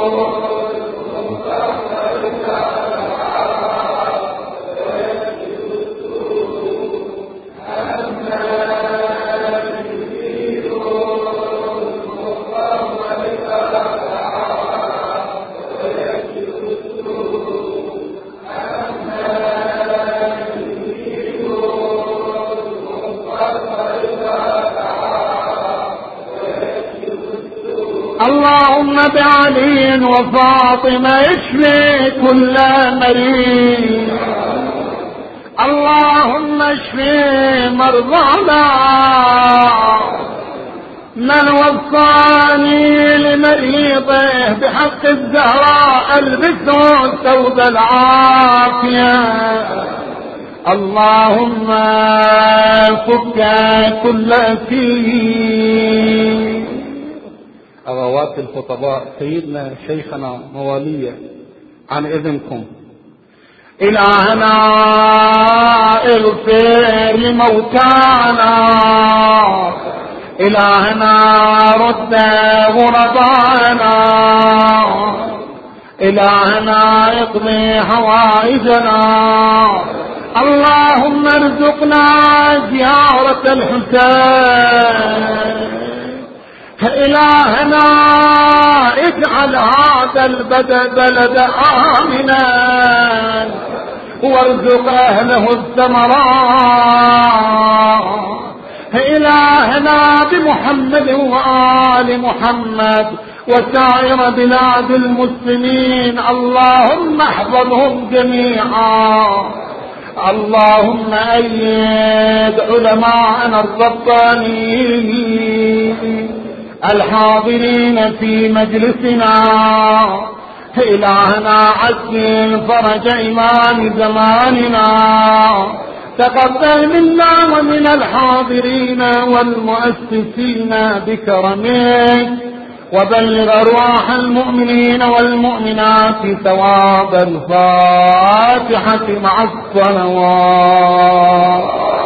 اللهم بعلي وفاطمة اشفي كل مريض. اللهم اشفي مرضانا. من وصاني لمريضه بحق الزهراء البسه ثوب العافية. اللهم فك كل أسير. أغوات الخطباء سيدنا شيخنا موالية عن إذنكم. إلهنا اغفر لموتانا. إلهنا رد غربانا. إلهنا اقضي حوائجنا. اللهم ارزقنا زيارة الحسين. إلهنا اجعل هذا البلد آمنا وارزق أهله الثمرات. إلهنا بمحمد وآل محمد وسائر بلاد المسلمين اللهم احفظهم جميعا. اللهم أيد علماءنا الربانيين الحاضرين في مجلسنا. إلهنا عجل فرج إمام زماننا. تقبل منا ومن الحاضرين والمؤسسين بكرمك، وبلغ أرواح المؤمنين والمؤمنات ثواب الفاتحة مع الصلوات.